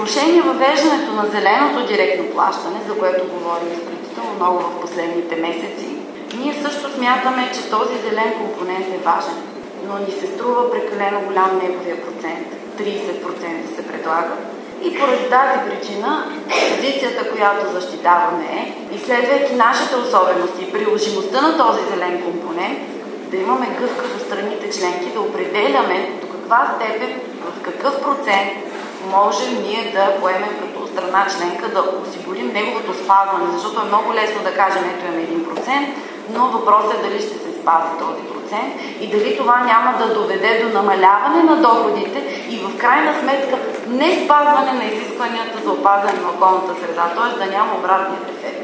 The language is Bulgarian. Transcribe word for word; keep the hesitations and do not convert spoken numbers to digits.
отношение въвеждането на зеленото директно плащане, за което говорим изключително много в последните месеци, ние също смятаме, че този зелен компонент е важен, но ни се струва прекалено голям неговия процент. трийсет процента се предлага. И поради тази причина позицията, която защитаваме е, изследвайки нашите особености и приложимостта на този зелен компонент, да имаме гъвкаво страните членки, да определяме до каква степен, в какъв процент можем ние да поемем като страна членка, да осигурим неговото спазване, защото е много лесно да кажем, ето имаме един процент, но въпросът е дали ще се спази този процент и дали това няма да доведе до намаляване на доходите и в крайна сметка не спазване на изискванията за опазване на околната среда, т.е. да няма обратният ефект.